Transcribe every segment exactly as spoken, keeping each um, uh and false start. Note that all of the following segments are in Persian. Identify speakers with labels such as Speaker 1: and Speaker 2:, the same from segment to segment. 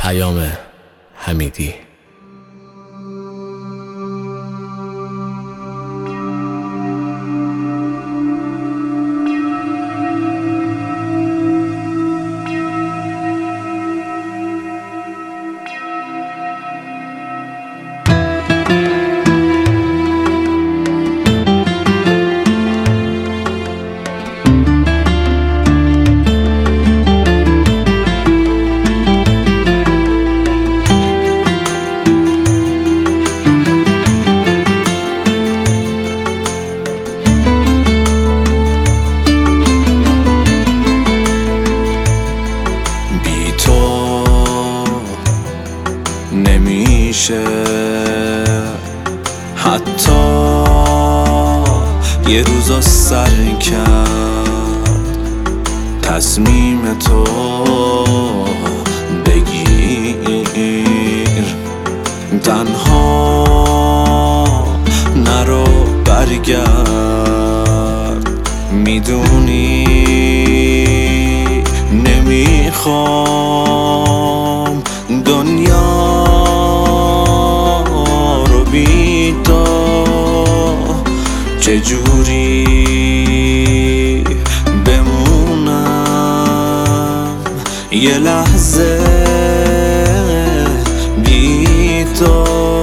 Speaker 1: پیام حمیدی.
Speaker 2: نمیشه حتی یه روزا سر کرد تصمیم تو بگیر، تنها نرو برگرد، میدونی نمیخوام دنیا چجوری بمونم یه لحظه بی تو.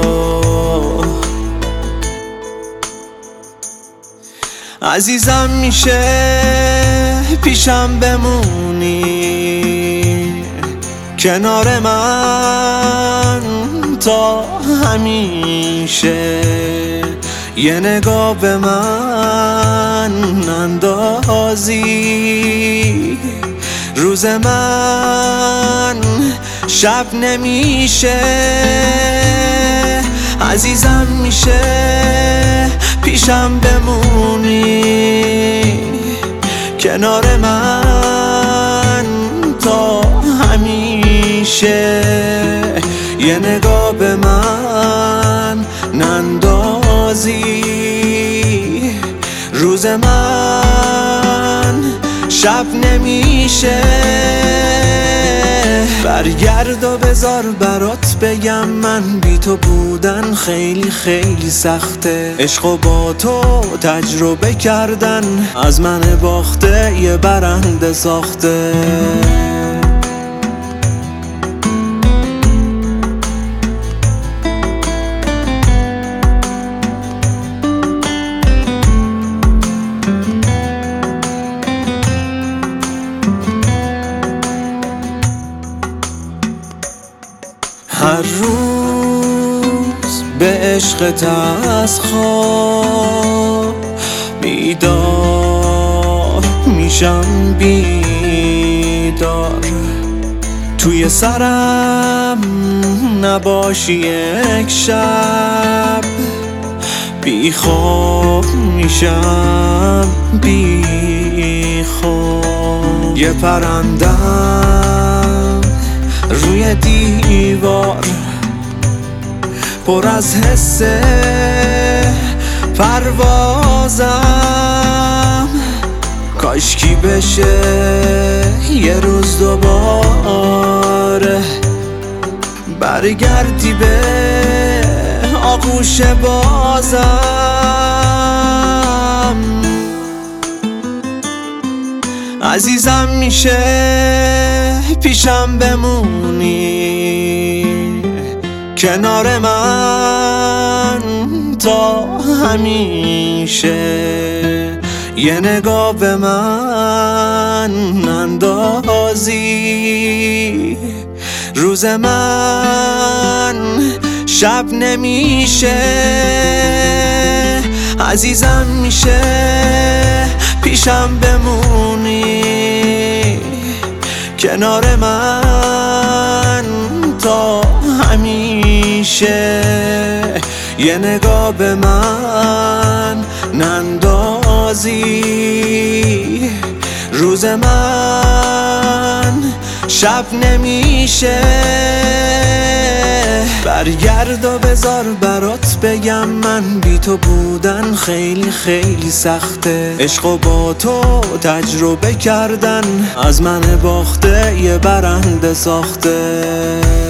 Speaker 2: عزیزم میشه پیشم بمونی، کنار من تا همیشه، یه نگاه به من اندازی، روز من شب نمیشه. عزیزم میشه پیشم بمونی، کنار من تا همیشه، یه نگاه به من نندازی، روز من شب نمیشه. برگرد و بذار برات بگم من بی تو بودن خیلی خیلی سخته، عشق و با تو تجربه کردن از من باخته یه برنده ساخته. هر روز به عشقت از خواب بیدار میشم، بیدار توی سرم نباشی یک شب، بی خواب میشم، بی خواب. یه پرندم روی دیوار پر از حس پروازم، کاشکی بشه یه روز دوباره برگردی به آغوش بازم. عزیزم میشه پیشم بمونی، کنار من تا همیشه، یه نگاه به من اندازی، روز من شب نمیشه. عزیزم میشه پیشم بمونی، کنار من تا همیشه، یه نگاه به من نندازی، روز من شب نمیشه. برگرد و بذار برات بگم من بی تو بودن خیلی خیلی سخته، عشق و با تو تجربه کردن از من باخته یه برنده ساخته.